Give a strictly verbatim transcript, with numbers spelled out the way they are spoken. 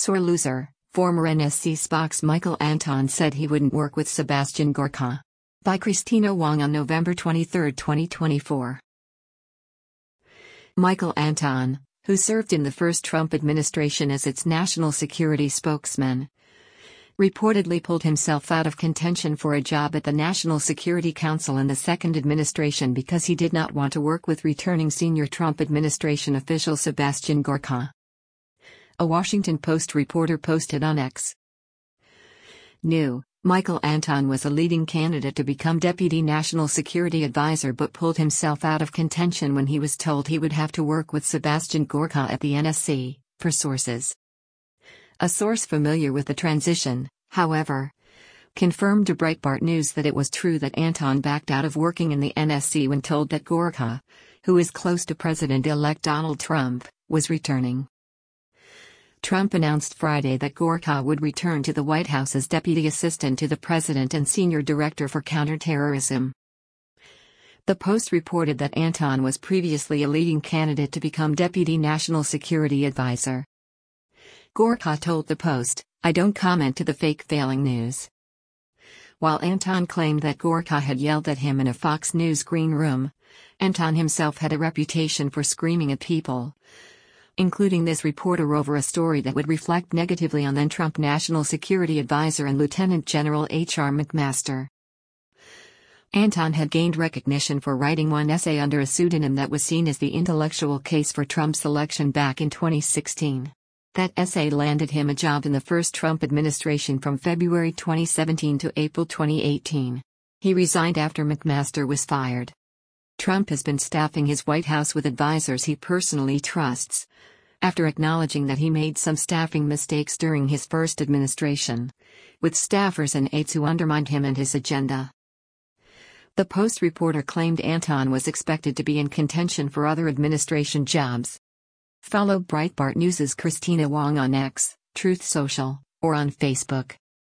Sore loser, former N S C spokesman Michael Anton said he wouldn't work with Sebastian Gorka. By Christina Wong on November twenty-third, twenty twenty-four. Michael Anton, who served in the first Trump administration as its national security spokesman, reportedly pulled himself out of contention for a job at the National Security Council in the second administration because he did not want to work with returning senior Trump administration official Sebastian Gorka. A Washington Post reporter posted on X. New: Michael Anton was a leading candidate to become Deputy National Security Advisor but pulled himself out of contention when he was told he would have to work with Sebastian Gorka at the N S C, per sources. A source familiar with the transition, however, confirmed to Breitbart News that it was true that Anton backed out of working in the N S C when told that Gorka, who is close to President-elect Donald Trump, was returning. Trump announced Friday that Gorka would return to the White House as Deputy Assistant to the President and Senior Director for Counterterrorism. The Post reported that Anton was previously a leading candidate to become Deputy National Security Advisor. Gorka told the Post, "I don't comment to the fake failing news." While Anton claimed that Gorka had yelled at him in a Fox News green room, Anton himself had a reputation for screaming at people, including this reporter over a story that would reflect negatively on then-Trump National Security Advisor and Lieutenant General H R McMaster. Anton had gained recognition for writing one essay under a pseudonym that was seen as the intellectual case for Trump's election back in twenty sixteen. That essay landed him a job in the first Trump administration from February twenty seventeen to April twenty eighteen. He resigned after McMaster was fired. Trump has been staffing his White House with advisors he personally trusts, after acknowledging that he made some staffing mistakes during his first administration, with staffers and aides who undermined him and his agenda. The Post reporter claimed Anton was expected to be in contention for other administration jobs. Follow Breitbart News' Christina Wong on X, Truth Social, or on Facebook.